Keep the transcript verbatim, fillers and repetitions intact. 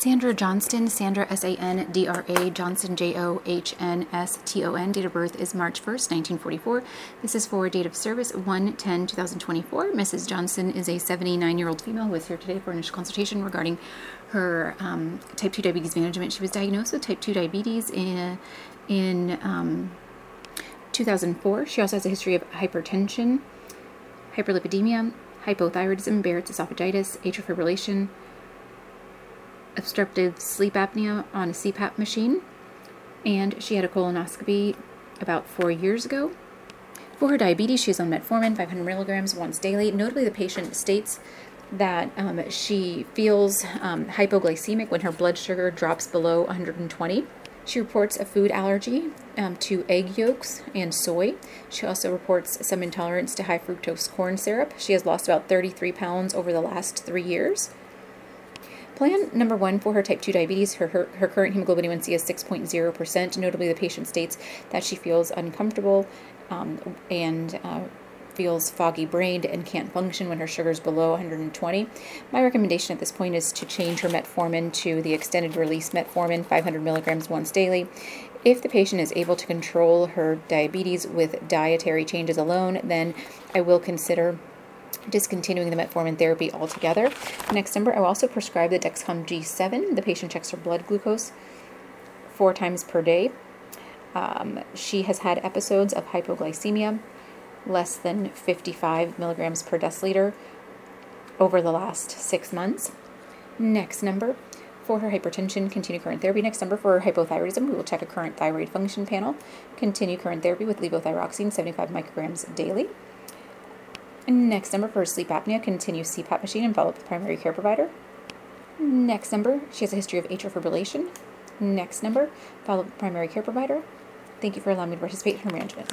Sandra Johnston, Sandra S A N D R A, Johnson J O H N S T O N. Date of birth is March first, nineteen forty-four. This is for date of service one ten twenty twenty-four. Missus Johnson is a seventy-nine-year-old female who is here today for initial consultation regarding her um, type two diabetes management. She was diagnosed with type two diabetes in, in um, two thousand four. She also has a history of hypertension, hyperlipidemia, hypothyroidism, Barrett's esophagitis, atrial fibrillation, obstructive sleep apnea on a C PAP machine, and she had a colonoscopy about four years ago. For her diabetes, she is on metformin, five hundred milligrams once daily. Notably, the patient states that um, she feels um, hypoglycemic when her blood sugar drops below one hundred twenty. She reports a food allergy um, to egg yolks and soy. She also reports some intolerance to high fructose corn syrup. She has lost about thirty-three pounds over the last three years. Plan number one for her type two diabetes, her, her, her current hemoglobin A one C is six point zero percent. Notably, the patient states that she feels uncomfortable um, and uh, feels foggy-brained and can't function when her sugar is below one hundred twenty. My recommendation at this point is to change her metformin to the extended release metformin, five hundred milligrams once daily. If the patient is able to control her diabetes with dietary changes alone, then I will consider discontinuing the metformin therapy altogether. Next number, I will also prescribe the Dexcom G seven. The patient checks her blood glucose four times per day. Um, she has had episodes of hypoglycemia, less than fifty-five milligrams per deciliter over the last six months. Next number, for her hypertension, continue current therapy. Next number, for her hypothyroidism, we will check a current thyroid function panel. Continue current therapy with levothyroxine, seventy-five micrograms daily. Next number, for her sleep apnea, continue C PAP machine and follow up with primary care provider. Next number, she has a history of atrial fibrillation. Next number, follow up with primary care provider. Thank you for allowing me to participate in her management.